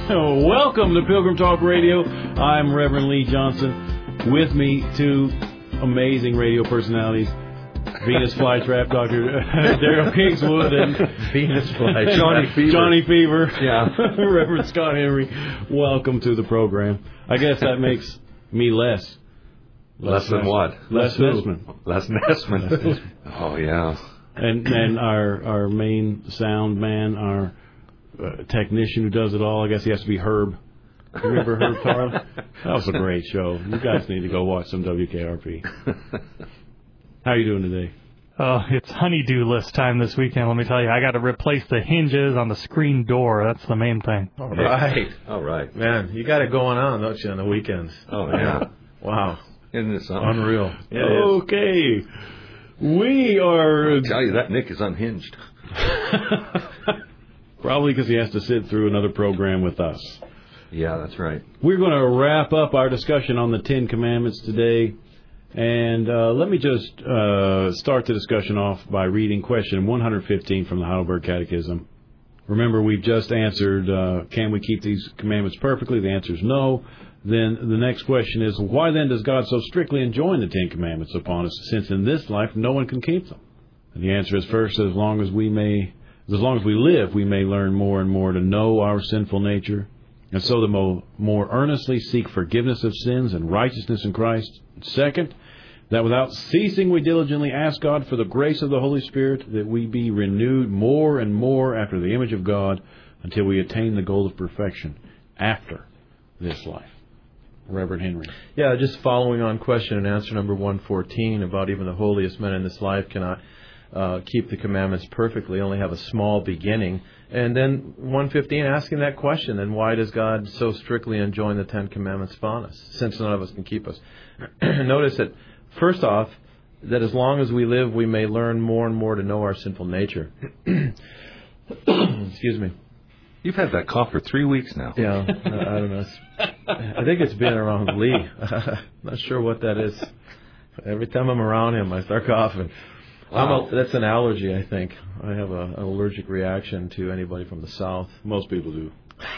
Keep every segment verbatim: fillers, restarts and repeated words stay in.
Welcome to Pilgrim Talk Radio. I'm Reverend Lee Johnson. With me, two amazing radio personalities. Venus Flytrap, Doctor Daryl Kingswood, and Venus Flytrap, Johnny Fever. Johnny Fever. Yeah. Reverend Scott Henry. Welcome to the program. I guess that makes me less. Less, less than what? Less Nessman. Less Nessman. Oh, yeah. And and our our main sound man, our uh, technician who does it all, I guess he has to be Herb. You remember Herb Tarley? That was a great show. You guys need to go watch some W K R P. How are you doing today? Oh, it's honeydew list time this weekend, let me tell you. I got to replace the hinges on the screen door. That's the main thing. All right. All right. Man, you got it going on, don't you, on the weekends? Oh, yeah. Wow. Isn't it something? Unreal. Yeah, okay. We are... I'll tell you, that Nick is unhinged. Probably because he has to sit through another program with us. Yeah, that's right. We're going to wrap up our discussion on the Ten Commandments today. And uh, let me just uh, start the discussion off by reading question one fifteen from the Heidelberg Catechism. Remember, we've just answered, uh, can we keep these commandments perfectly? The answer is no. Then the next question is, why then does God so strictly enjoin the Ten Commandments upon us, since in this life no one can keep them? And the answer is, first, as long as we may, as long as we live, we may learn more and more to know our sinful nature, and so the more, more earnestly seek forgiveness of sins and righteousness in Christ. Second, that without ceasing we diligently ask God for the grace of the Holy Spirit, that we be renewed more and more after the image of God until we attain the goal of perfection after this life. Reverend Henry. Yeah, just following on question and answer number one fourteen about even the holiest men in this life cannot uh, keep the commandments perfectly, only have a small beginning. And then one fifteen asking that question, then why does God so strictly enjoin the Ten Commandments upon us, since none of us can keep us? Notice that, first off, that as long as we live, we may learn more and more to know our sinful nature. Excuse me. You've had that cough for three weeks now. Yeah, I, I don't know. It's, I think it's been around Lee. Not sure what that is. Every time I'm around him, I start coughing. Wow. I'm a, that's an allergy, I think. I have a, an allergic reaction to anybody from the South. Most people do.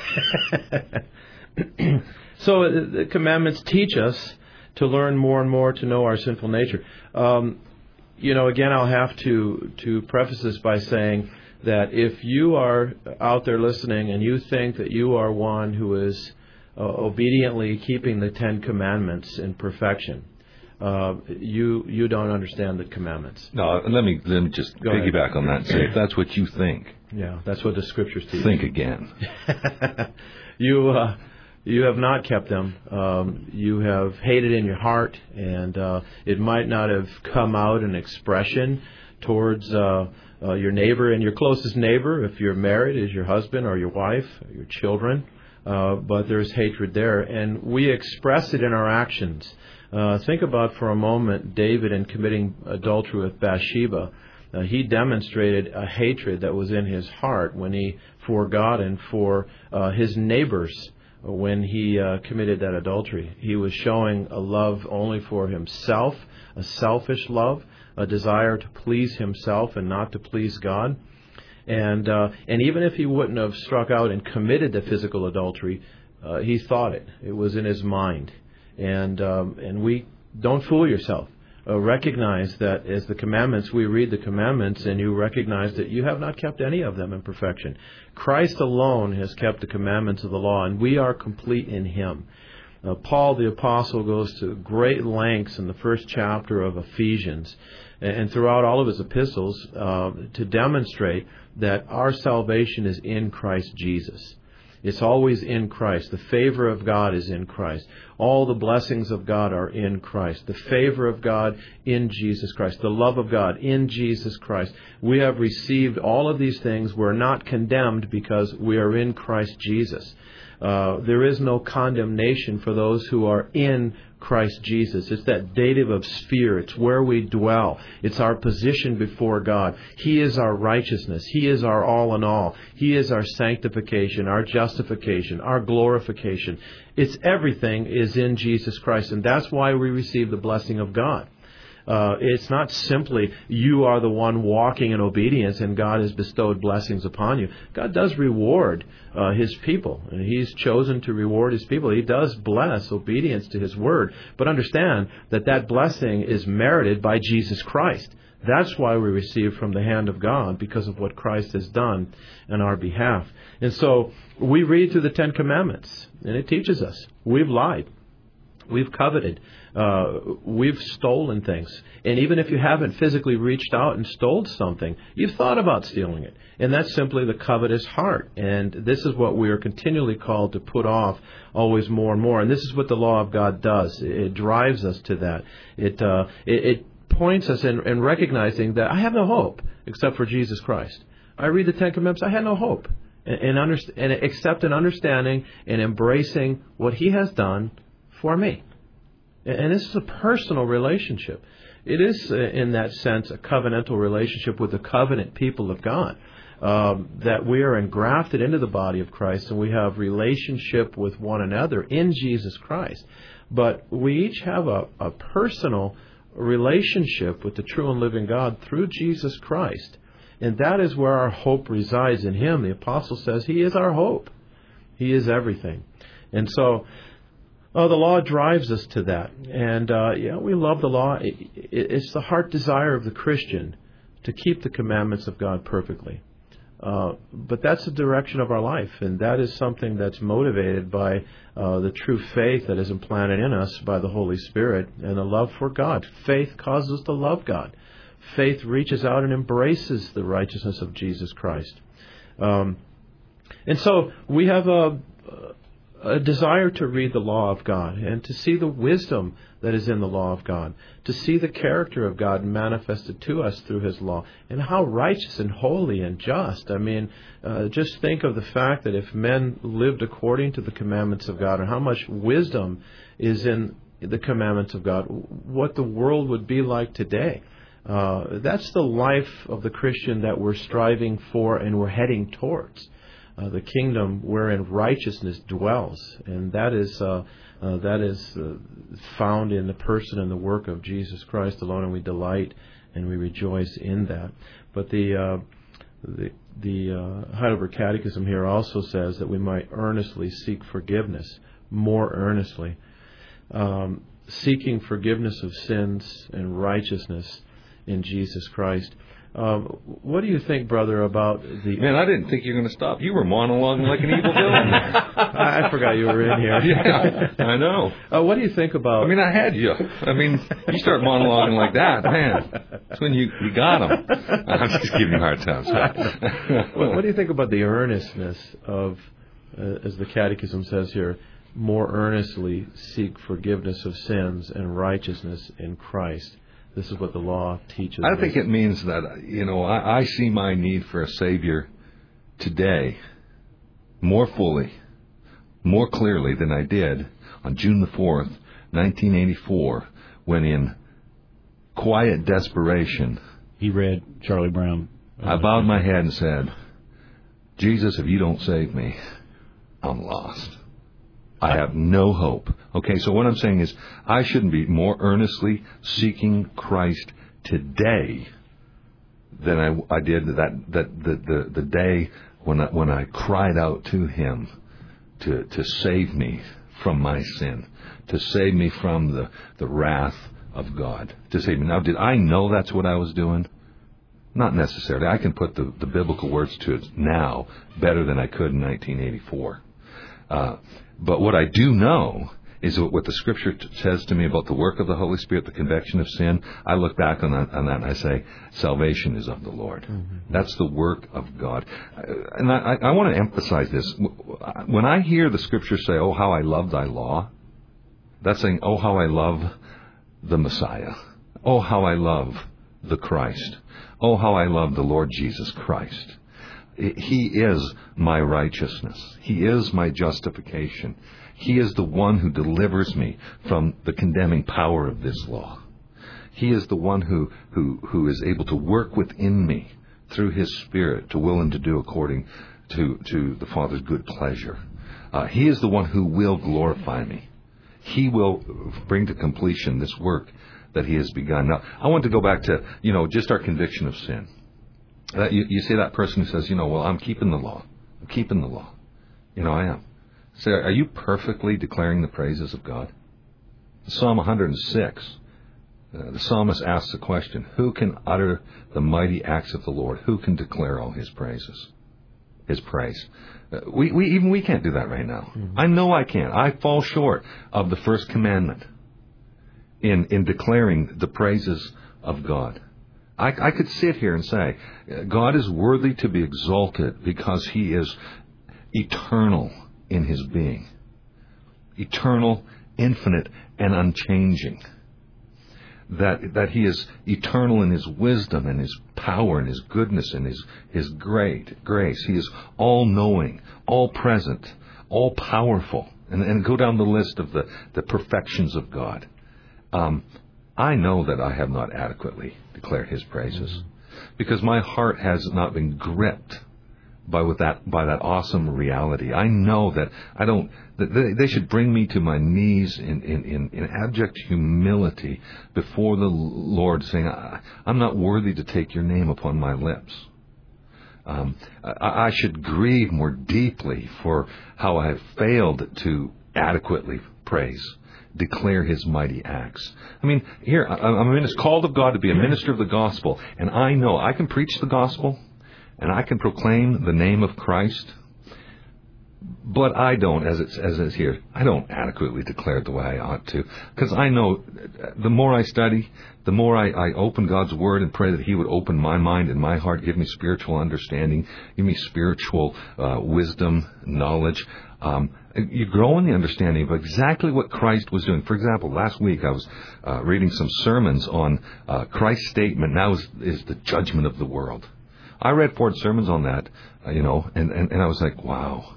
So the commandments teach us to learn more and more to know our sinful nature. Um, you know, again, I'll have to, to preface this by saying that if you are out there listening and you think that you are one who is uh, obediently keeping the Ten Commandments in perfection, uh, you you don't understand the commandments. No, let me let me just Go piggyback ahead. on that and say, if that's what you think, yeah, that's what the Scriptures teach. think again. you uh, you have not kept them. Um, you have hated in your heart, and uh, it might not have come out in expression towards uh, uh, your neighbor, and your closest neighbor, if you're married, is your husband or your wife or your children. Uh, but there's hatred there, and we express it in our actions. Uh, think about for a moment David in committing adultery with Bathsheba. Uh, he demonstrated a hatred that was in his heart when he, for God and for uh, his neighbors, when he uh, committed that adultery. He was showing a love only for himself, a selfish love, a desire to please himself and not to please God. And uh, and even if he wouldn't have struck out and committed the physical adultery, uh, he thought it. It was in his mind. And um, and we don't fool yourself. Uh, recognize that as the commandments, we read the commandments and you recognize that you have not kept any of them in perfection. Christ alone has kept the commandments of the law, and we are complete in Him. Uh, Paul the Apostle goes to great lengths in the first chapter of Ephesians and throughout all of his epistles uh, to demonstrate that our salvation is in Christ Jesus. It's always in Christ. The favor of God is in Christ. All the blessings of God are in Christ. The favor of God in Jesus Christ. The love of God in Jesus Christ. We have received all of these things. We're not condemned because we are in Christ Jesus. Uh, there is no condemnation for those who are in Christ Jesus. It's that dative of sphere. It's where we dwell. It's our position before God. He is our righteousness. He is our all in all. He is our sanctification, our justification, our glorification. It's everything is in Jesus Christ, and that's why we receive the blessing of God. Uh, it's not simply you are the one walking in obedience and God has bestowed blessings upon you. God does reward uh, His people, and He's chosen to reward His people. He does bless obedience to His word, but understand that that blessing is merited by Jesus Christ. That's why we receive from the hand of God, because of what Christ has done on our behalf. And so we read through the Ten Commandments, and it teaches us we've lied. We've coveted. Uh, we've stolen things. And even if you haven't physically reached out and stole something, you've thought about stealing it. And that's simply the covetous heart. And this is what we are continually called to put off always more and more. And this is what the law of God does. It drives us to that. It uh, it, it points us in, in recognizing that I have no hope except for Jesus Christ. I read the Ten Commandments, I had no hope. And, and, under, and except in understanding and embracing what He has done for me. And this is a personal relationship. It is, in that sense, a covenantal relationship with the covenant people of God. Um, that we are engrafted into the body of Christ and we have relationship with one another in Jesus Christ. But we each have a, a personal relationship with the true and living God through Jesus Christ. And that is where our hope resides in Him. The apostle says He is our hope. He is everything. And so Oh, the law drives us to that. And, uh, yeah, we love the law. It, it, it's the heart desire of the Christian to keep the commandments of God perfectly. Uh, but that's the direction of our life, and that is something that's motivated by uh, the true faith that is implanted in us by the Holy Spirit and the love for God. Faith causes us to love God. Faith reaches out and embraces the righteousness of Jesus Christ. Um, and so we have a... a desire to read the law of God and to see the wisdom that is in the law of God, to see the character of God manifested to us through His law, and how righteous and holy and just. I mean, uh, just think of the fact that if men lived according to the commandments of God and how much wisdom is in the commandments of God, what the world would be like today. Uh, that's the life of the Christian that we're striving for and we're heading towards. Uh, the kingdom wherein righteousness dwells, and that is uh, uh, that is uh, found in the person and the work of Jesus Christ alone, and we delight and we rejoice in that. But the uh, the, the uh, Heidelberg Catechism here also says that we might earnestly seek forgiveness, more earnestly, um, seeking forgiveness of sins and righteousness in Jesus Christ. Um, what do you think, brother, about the... Man, I didn't think you were going to stop. You were monologuing like an evil villain there. I forgot you were in here. Yeah, I know. Uh, what do you think about... I mean, I had you. I mean, you start monologuing like that, man. That's when you, you got them. I'm just giving you a hard time. what, what do you think about the earnestness of, uh, as the Catechism says here, more earnestly seek forgiveness of sins and righteousness in Christ? This is what the law teaches. I think it means that, you know, I, I see my need for a Savior today more fully, more clearly than I did on June the fourth, nineteen eighty-four, when in quiet desperation, he read Charlie Brown. I bowed my head and said, Jesus, if you don't save me, I'm lost. I have no hope. Okay, so what I'm saying is I shouldn't be more earnestly seeking Christ today than I, I did that, that the, the, the day when I, when I cried out to Him to, to save me from my sin, to save me from the, the wrath of God, to save me. Now, did I know that's what I was doing? Not necessarily. I can put the, the biblical words to it now better than I could in nineteen eighty-four. Uh, but what I do know is what the Scripture t- says to me about the work of the Holy Spirit, the conviction of sin. I look back on that, on that and I say, salvation is of the Lord. Mm-hmm. That's the work of God. And I, I want to emphasize this. When I hear the Scripture say, oh, how I love thy law, that's saying, oh, how I love the Messiah. Oh, how I love the Christ. Oh, how I love the Lord Jesus Christ. He is my righteousness. He is my justification. He is the one who delivers me from the condemning power of this law. He is the one who, who, who is able to work within me through His Spirit to will and to do according to, to the Father's good pleasure. Uh, he is the one who will glorify me. He will bring to completion this work that he has begun. Now, I want to go back to, you know, just our conviction of sin. That you, you see that person who says, you know, well, I'm keeping the law. I'm keeping the law. You know, I am. So are you perfectly declaring the praises of God? Psalm one hundred six, uh, the psalmist asks the question, who can utter the mighty acts of the Lord? Who can declare all his praises? His praise. Uh, we, we even we can't do that right now. Mm-hmm. I know I can't. I fall short of the first commandment in in declaring the praises of God. I, I could sit here and say, God is worthy to be exalted because he is eternal in his being. Eternal, infinite, and unchanging. That that he is eternal in his wisdom and his power and his goodness and his, his great grace. He is all-knowing, all-present, all-powerful. And, and go down the list of the, the perfections of God. Um, I know that I have not adequately declared his praises mm-hmm. because my heart has not been gripped by with that by that awesome reality. I know that I don't. That they, they should bring me to my knees in, in, in, in abject humility before the Lord, saying, "I'm not worthy to take your name upon my lips." Um, I, I should grieve more deeply for how I have failed to adequately praise, declare his mighty acts. I mean, here I'm a called of God to be a minister of the gospel, and I know I can preach the gospel. And I can proclaim the name of Christ, but I don't, as it's as it's here, I don't adequately declare it the way I ought to, because I know the more I study, the more I, I open God's Word and pray that he would open my mind and my heart, give me spiritual understanding, give me spiritual uh, wisdom, knowledge. Um, you grow in the understanding of exactly what Christ was doing. For example, last week I was uh, reading some sermons on uh, Christ's statement, now is, is the judgment of the world. I read four sermons on that, uh, you know, and, and, and I was like, wow,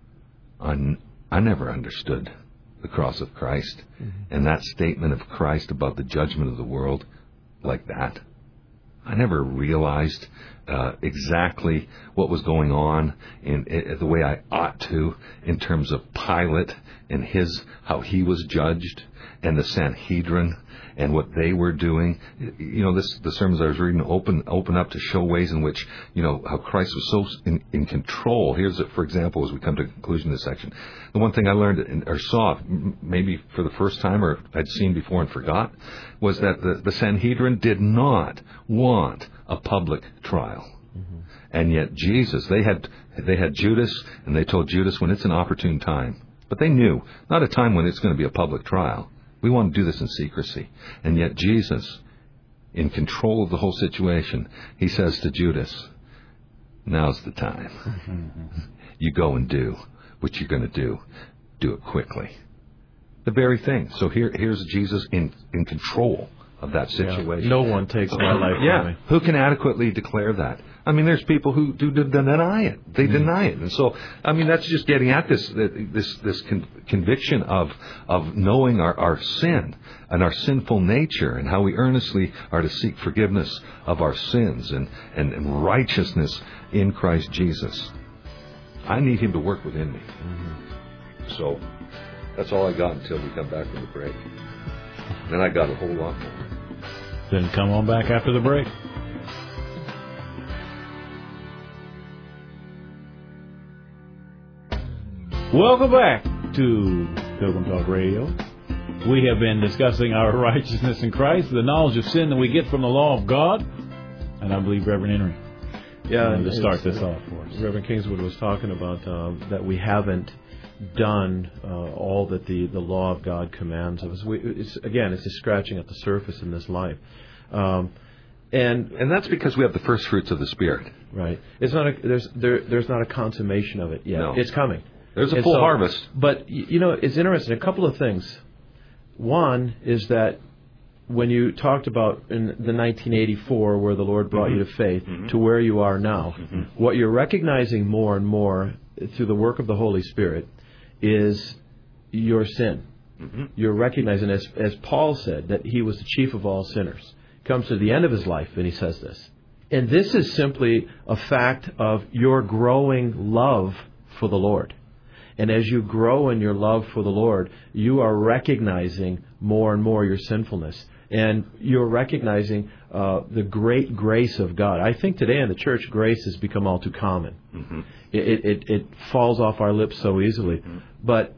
I, I never understood the cross of Christ mm-hmm. and that statement of Christ about the judgment of the world like that. I never realized uh, exactly what was going on in, in the way I ought to in terms of Pilate and his how he was judged and the Sanhedrin and what they were doing. You know, this the sermons I was reading open open up to show ways in which, you know, how Christ was so in, in control. Here's, a, for example, as we come to the conclusion of this section, the one thing I learned in, or saw, maybe for the first time or I'd seen before and forgot, was that the, the Sanhedrin did not want a public trial. Mm-hmm. And yet Jesus, they had they had Judas, and they told Judas when it's an opportune time. But they knew, not a time when it's going to be a public trial. We want to do this in secrecy. And yet Jesus, in control of the whole situation, he says to Judas, now's the time. Mm-hmm. You go and do what you're going to do. Do it quickly. The very thing. So here, here's Jesus in, in control of that situation. Yeah. No one takes my life yeah. from me. Who can adequately declare that? I mean, there's people who do deny it. They mm. deny it, and so I mean, that's just getting at this this this con- conviction of of knowing our, our sin and our sinful nature, and how we earnestly are to seek forgiveness of our sins and, and, and righteousness in Christ Jesus. I need Him to work within me. Mm-hmm. So that's all I got until we come back from the break. Then I got a whole lot more. Then come on back after the break. Welcome back to Pilgrim Talk Radio. We have been discussing our righteousness in Christ, the knowledge of sin that we get from the law of God, and I believe Reverend Henry yeah, wanted to start this off for us. Reverend Kingswood was talking about uh, that we haven't done uh, all that the, the law of God commands of us. We, it's, again, it's just scratching at the surface in this life. Um, and and that's because we have the first fruits of the Spirit. Right. It's not a, there's there, there's not a consummation of it yet. No. It's coming. There's a and full so, harvest. But, you know, it's interesting. A couple of things. One is that when you talked about in the nineteen eighty-four where the Lord brought mm-hmm. you to faith mm-hmm. to where you are now, mm-hmm. what you're recognizing more and more through the work of the Holy Spirit is your sin. Mm-hmm. You're recognizing, as, as Paul said, that he was the chief of all sinners. He comes to the end of his life and he says this. And this is simply a fact of your growing love for the Lord. And as you grow in your love for the Lord, you are recognizing more and more your sinfulness. And you're recognizing uh, the great grace of God. I think today in the church, grace has become all too common. Mm-hmm. It, it, it falls off our lips so easily. Mm-hmm. But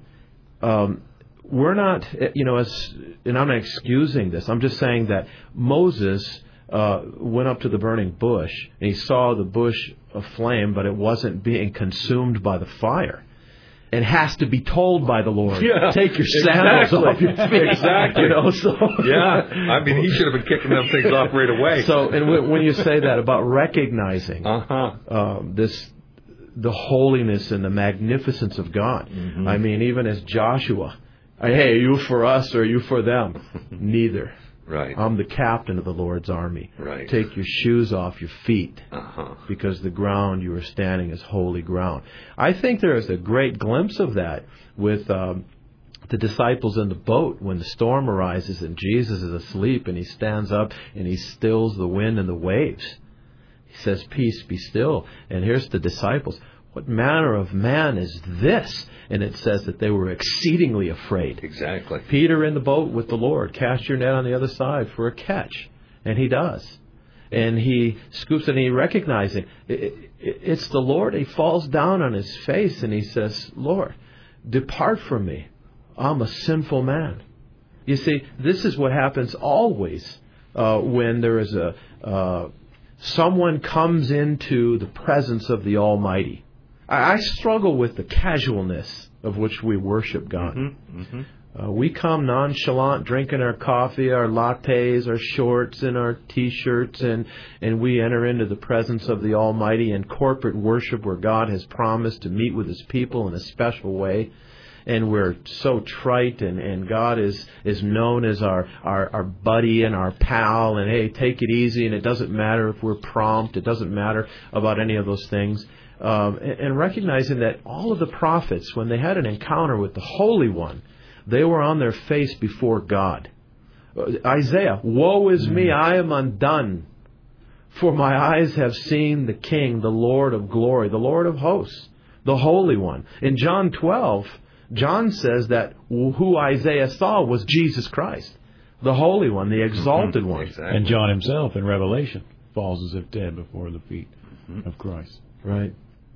um, we're not, you know, as, and I'm not excusing this. I'm just saying that Moses uh, went up to the burning bush, and he saw the bush aflame, but it wasn't being consumed by the fire. And has to be told by the Lord, yeah, take your sandals exactly. off your feet. Exactly. You know, so yeah. I mean, he should have been kicking them things off right away. So, and when you say that about recognizing uh-huh. um, this, the holiness and the magnificence of God. Mm-hmm. I mean, even as Joshua, hey, are you for us or are you for them? Neither. Right. I'm the captain of the Lord's army. Right. Take your shoes off your feet, uh-huh. because the ground you are standing is holy ground. I think there is a great glimpse of that with um, the disciples in the boat when the storm arises and Jesus is asleep and he stands up and he stills the wind and the waves. He says, "Peace, be still." And here's the disciples. What manner of man is this? And it says that they were exceedingly afraid. Exactly. Peter in the boat with the Lord. Cast your net on the other side for a catch. And he does. And he scoops and he recognizing it, it, it's the Lord. He falls down on his face and he says, "Lord, depart from me. I'm a sinful man." You see, this is what happens always uh, when there is a uh, someone comes into the presence of the Almighty. I struggle with the casualness of which we worship God. Mm-hmm, mm-hmm. Uh, we come nonchalant, drinking our coffee, our lattes, our shorts, and our T-shirts, and, and we enter into the presence of the Almighty in corporate worship where God has promised to meet with His people in a special way. And we're so trite, and, and God is, is known as our, our, our buddy and our pal, and hey, take it easy, and it doesn't matter if we're prompt, it doesn't matter about any of those things. Um, and, and recognizing that all of the prophets, when they had an encounter with the Holy One, they were on their face before God. Uh, Isaiah, "Woe is me, I am undone, for my eyes have seen the King, the Lord of glory, the Lord of hosts, the Holy One." In John twelve, John says that who Isaiah saw was Jesus Christ, the Holy One, the exalted one. Exactly. And John himself in Revelation falls as if dead before the feet mm-hmm. of Christ. Right.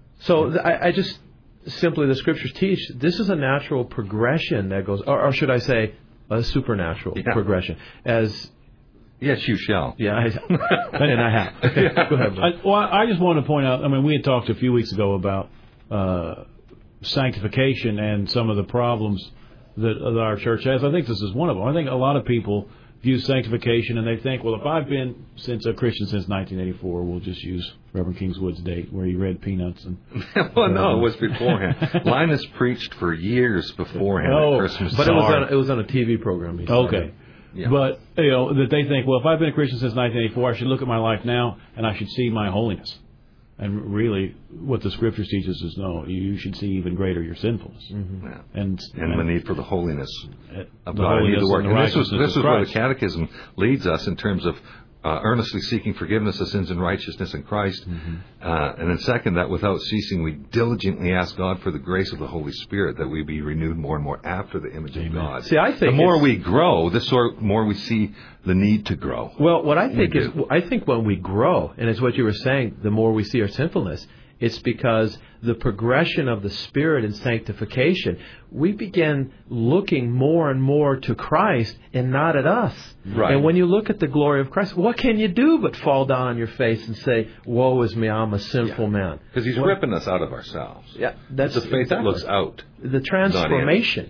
So I, I just simply, the Scriptures teach this is a natural progression that goes, or, or should I say, a supernatural yeah. progression. As yes, you shall. Yeah, I, and I have. Okay, go ahead. I, well, I just want to point out. I mean, we had talked a few weeks ago about uh, sanctification and some of the problems that, that our church has. I think this is one of them. I think a lot of people view sanctification and they think, well, if I've been since a Christian since nineteen eighty-four, we'll just use Reverend Kingswood's date where he read Peanuts. And well, no, it was beforehand. Linus preached for years beforehand oh, at Christmas. But it was on, it was on a T V program. Okay. Yeah. But, you know, that they think, well, if I've been a Christian since nineteen eighty-four, I should look at my life now and I should see my holiness. And really, what the Scriptures teaches is, no, you should see even greater your sinfulness. Mm-hmm. Yeah. And, and, and the need for the holiness of the God holiness and the work. and, the and this is, this is where the Christ. Catechism leads us in terms of uh, earnestly seeking forgiveness of sins and righteousness in Christ. Mm-hmm. Uh, and then second, that without ceasing, we diligently ask God for the grace of the Holy Spirit, that we be renewed more and more after the image Amen. Of God. See, I think the more we grow, the sort more we see the need to grow. Well, what I think is, I think when we grow, and it's what you were saying, the more we see our sinfulness, it's because the progression of the Spirit in sanctification, we begin looking more and more to Christ and not at us. Right. And when you look at the glory of Christ, what can you do but fall down on your face and say, "Woe is me, I'm a sinful yeah. man"? Because He's what? ripping us out of ourselves. Yeah, that's it's a faith exactly. that looks out. The transformation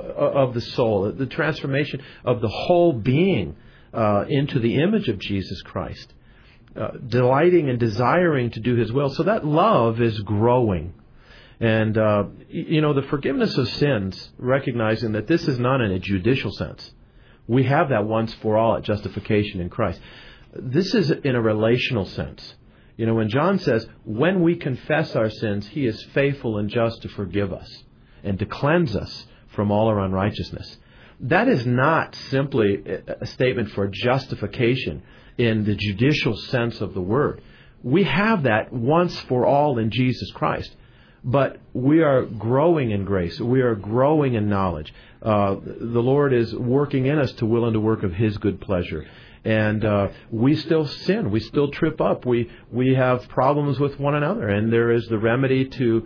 of the soul, the transformation of the whole being uh, into the image of Jesus Christ. Uh, delighting and desiring to do His will. So that love is growing. And, uh, you know, the forgiveness of sins, recognizing that this is not in a judicial sense. We have that once for all at justification in Christ. This is in a relational sense. You know, when John says, when we confess our sins, He is faithful and just to forgive us and to cleanse us from all our unrighteousness. That is not simply a statement for justification in the judicial sense of the word. We have that once for all in Jesus Christ. But we are growing in grace. We are growing in knowledge. Uh, the Lord is working in us to will and to work of His good pleasure. And uh, we still sin. We still trip up. We we have problems with one another. And there is the remedy to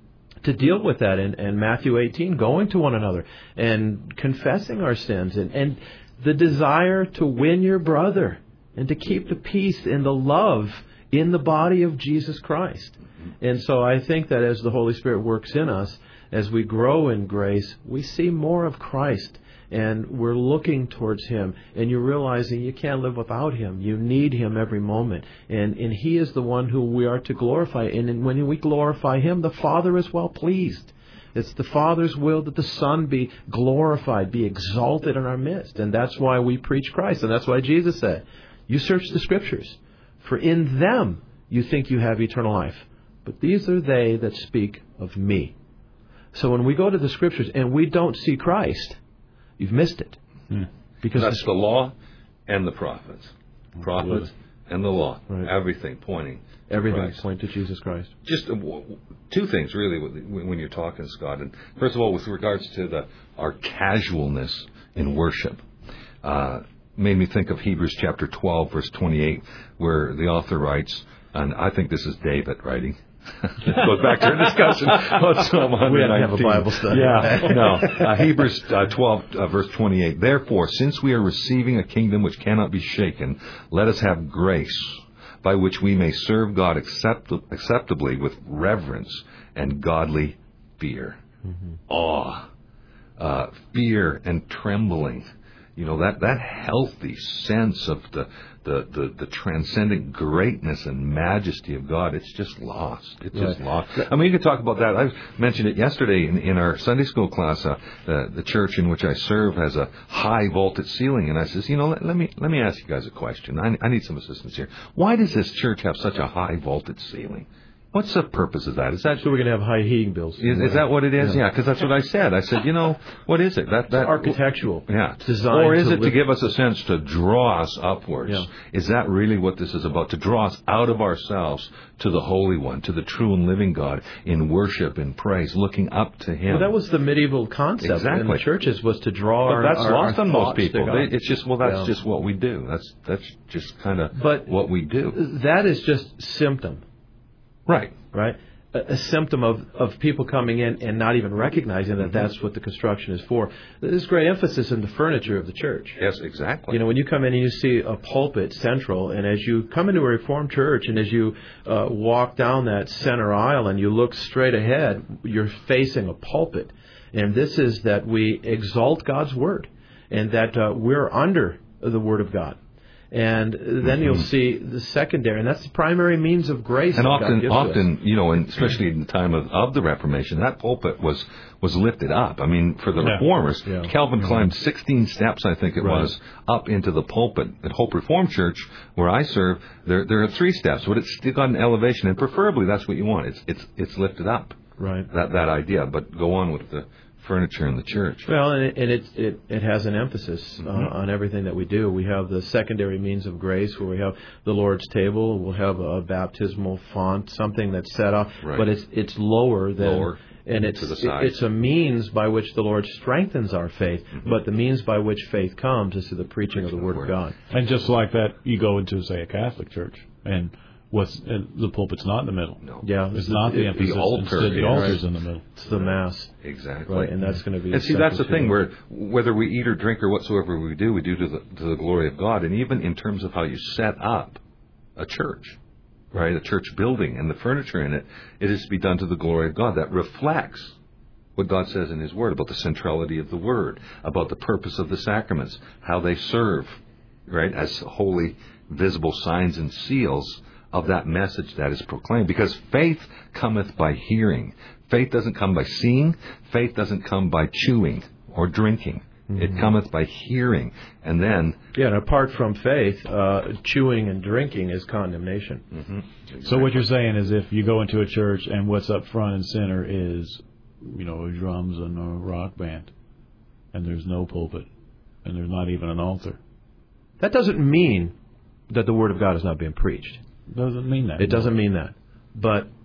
to deal with that in, in Matthew eighteen, going to one another and confessing our sins. And, and the desire to win your brother and to keep the peace and the love in the body of Jesus Christ. And so I think that as the Holy Spirit works in us, as we grow in grace, we see more of Christ. And we're looking towards Him, and you're realizing you can't live without Him. You need Him every moment. And, and He is the one who we are to glorify. And when we glorify Him, the Father is well pleased. It's the Father's will that the Son be glorified, be exalted in our midst. And that's why we preach Christ. And that's why Jesus said, you search the Scriptures, for in them you think you have eternal life. But these are they that speak of me. So when we go to the Scriptures and we don't see Christ, you've missed it. Hmm. Because that's the law and the prophets. Prophets and the law. Right. Everything pointing. Everything point to Jesus Christ. Just uh, two things, really, when you're talking, Scott. And first of all, with regards to the our casualness in worship, uh, made me think of Hebrews chapter twelve, verse twenty-eight, where the author writes, and I think this is David writing. It goes back to our discussion on Psalm one nineteen. We have a Bible study. Yeah, no. Uh, Hebrews uh, twelve, uh, verse twenty-eight. Therefore, since we are receiving a kingdom which cannot be shaken, let us have grace by which we may serve God accept- acceptably with reverence and godly fear. Mm-hmm. Awe, uh, fear and trembling. You know, that, that healthy sense of the, the, the, the transcendent greatness and majesty of God, it's just lost. It's just right. lost. I mean, you could talk about that. I mentioned it yesterday in, in our Sunday school class. Uh, the, the church in which I serve has a high vaulted ceiling. And I says, you know, let, let me let me ask you guys a question. I, I need some assistance here. Why does this church have such a high vaulted ceiling? What's the purpose of that? Is that so we're going to have high heating bills? Is, is that what it is? Yeah, because yeah, that's what I said. I said, you know, what is it? That that it's architectural. Yeah. Designed or is to it live. to give us a sense to draw us upwards? Yeah. Is that really what this is about? To draw us out of ourselves to the Holy One, to the true and living God in worship and praise, looking up to Him. Well, that was the medieval concept exactly. in the churches, was to draw but our that's our, lost our on most people. They, it's just well, that's yeah. just what we do. That's that's just kind of but what we do. That is just symptom, right? Right. A symptom of, of people coming in and not even recognizing that that's what the construction is for. There's great emphasis in the furniture of the church. Yes, exactly. You know, when you come in and you see a pulpit central, and as you come into a Reformed church and as you uh, walk down that center aisle and you look straight ahead, you're facing a pulpit. And this is that we exalt God's Word and that uh, we're under the Word of God. And then mm-hmm. you'll see the secondary, and that's the primary means of grace. And that often, God gives often, us. you know, and especially in the time of, of the Reformation, that pulpit was was lifted up. I mean, for the yeah. Reformers, yeah. Calvin mm-hmm. climbed sixteen steps, I think it right. was, up into the pulpit. At Hope Reformed Church, where I serve, there there are three steps, but it's still got an elevation, and preferably that's what you want. It's it's it's lifted up. Right. That that idea, but go on with the furniture in the church. Well, and it and it, it, it has an emphasis uh, mm-hmm. on everything that we do. We have the secondary means of grace, where we have the Lord's table. We'll have a baptismal font, something that's set up, right. but it's it's lower than. Lower. And it's to the side. it's a means by which the Lord strengthens our faith, mm-hmm. but the means by which faith comes is through the preaching, preaching of the Word of God. And just like that, you go into, say, a Catholic church, and what's and the pulpit's not in the middle. No. Yeah, it's not the it, emphasis. The altar, Instead, the yeah, altar's right. in the middle. It's the Mass. Exactly. Right, and that's going to be. And see, that's the thing, where whether we eat or drink or whatsoever we do, we do to the to the glory of God. And even in terms of how you set up a church, right, a church building and the furniture in it, it is to be done to the glory of God. That reflects what God says in His Word about the centrality of the Word, about the purpose of the sacraments, how they serve, right, as holy, visible signs and seals of that message that is proclaimed. Because faith cometh by hearing. Faith doesn't come by seeing. Faith doesn't come by chewing or drinking. Mm-hmm. It cometh by hearing. And then... Yeah, and apart from faith, uh, chewing and drinking is condemnation. Mm-hmm. Exactly. So what you're saying is if you go into a church and what's up front and center is, you know, drums and a rock band, and there's no pulpit, and there's not even an altar. That doesn't mean that the Word of God is not being preached. Doesn't mean that. It doesn't mean that. But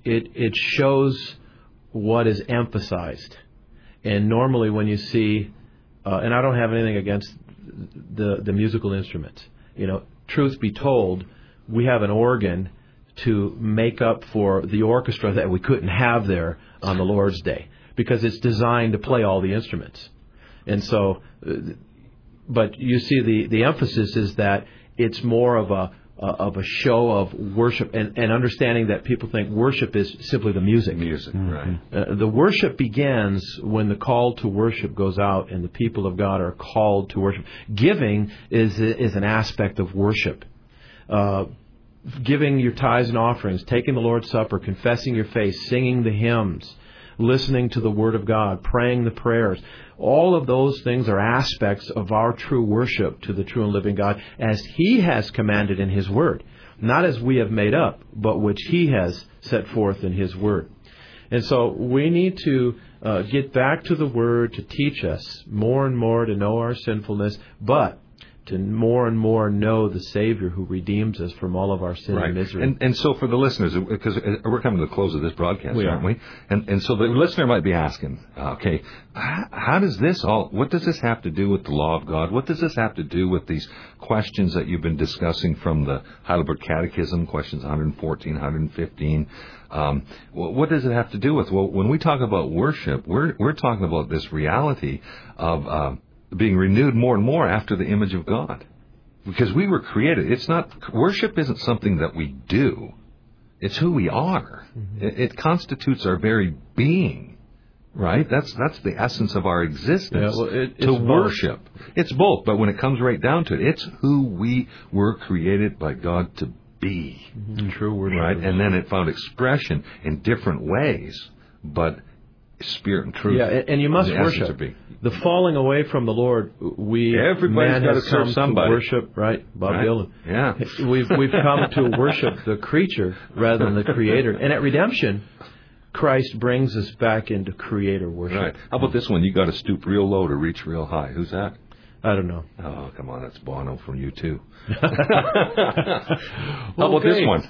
it it shows what is emphasized. And normally when you see, uh, and I don't have anything against the the musical instruments. You know, truth be told, we have an organ to make up for the orchestra that we couldn't have there on the Lord's Day, because it's designed to play all the instruments. And so, but you see the, the emphasis is that it's more of a of a show of worship, and, and understanding that people think worship is simply the music. Music, Mm-hmm. right. Uh, the worship begins when the call to worship goes out and the people of God are called to worship. Giving is is an aspect of worship. Uh, giving your tithes and offerings, taking the Lord's Supper, confessing your faith, singing the hymns, listening to the Word of God, praying the prayers. All of those things are aspects of our true worship to the true and living God, as He has commanded in His Word. Not as we have made up, but which He has set forth in His Word. And so we need to uh, get back to the Word to teach us more and more to know our sinfulness, but to more and more know the Savior who redeems us from all of our sin Right. and misery. And, and so for the listeners, because we're coming to the close of this broadcast, We aren't are. we? And, and so the listener might be asking, okay, how, how does this all, what does this have to do with the law of God? What does this have to do with these questions that you've been discussing from the Heidelberg Catechism, questions one fourteen, one fifteen? Um, what does it have to do with? Well, when we talk about worship, we're, we're talking about this reality of, uh, being renewed more and more after the image of God. Because we were created. It's not, worship isn't something that we do. It's who we are. Mm-hmm. It, it constitutes our very being. Right? That's that's the essence of our existence. Yeah, well, it, to it's worship. Both. It's both, but when it comes right down to it, it's who we were created by God to be. Mm-hmm. True word. Right? And then it found expression in different ways, but spirit and truth. Yeah, and, and you must the essence worship. of being. The falling away from the Lord, we Everybody's man gotta has serve come somebody. to worship, right? Bob Right? Dylan. Yeah. We've we've come to worship the creature rather than the Creator. And at redemption, Christ brings us back into Creator worship. Right. How about this one? You got to stoop real low to reach real high. Who's that? I don't know. Oh, come on, that's Bono from U two. How about this one?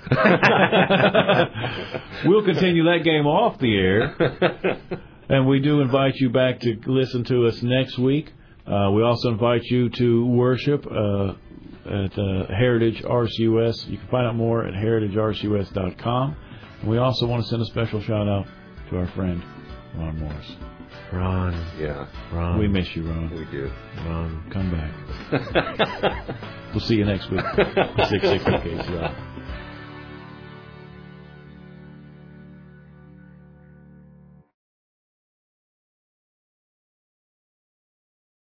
We'll continue that game off the air. And we do invite you back to listen to us next week. Uh, we also invite you to worship uh, at uh, Heritage R C U S. You can find out more at heritage r c u s dot com. And we also want to send a special shout out to our friend, Ron Morris. Ron. Yeah. Ron. We miss you, Ron. We do. Ron, come back. We'll see you next week. six sixty K C R.